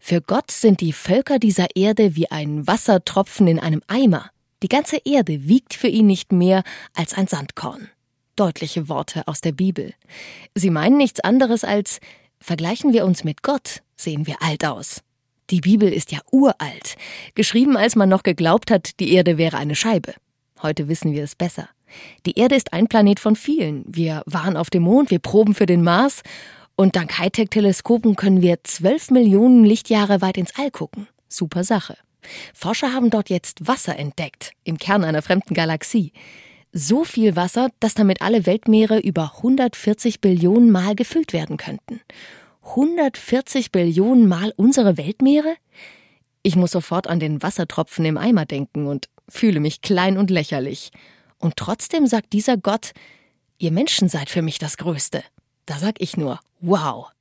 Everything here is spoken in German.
Für Gott sind die Völker dieser Erde wie ein Wassertropfen in einem Eimer. Die ganze Erde wiegt für ihn nicht mehr als ein Sandkorn. Deutliche Worte aus der Bibel. Sie meinen nichts anderes als: Vergleichen wir uns mit Gott, sehen wir alt aus. Die Bibel ist ja uralt, geschrieben, als man noch geglaubt hat, die Erde wäre eine Scheibe. Heute wissen wir es besser. Die Erde ist ein Planet von vielen. Wir waren auf dem Mond, wir proben für den Mars und dank Hightech-Teleskopen können wir 12 Millionen Lichtjahre weit ins All gucken. Super Sache. Forscher haben dort jetzt Wasser entdeckt, im Kern einer fremden Galaxie. So viel Wasser, dass damit alle Weltmeere über 140 Billionen Mal gefüllt werden könnten. 140 Billionen Mal unsere Weltmeere? Ich muss sofort an den Wassertropfen im Eimer denken und fühle mich klein und lächerlich. Und trotzdem sagt dieser Gott: Ihr Menschen seid für mich das Größte. Da sag ich nur: Wow!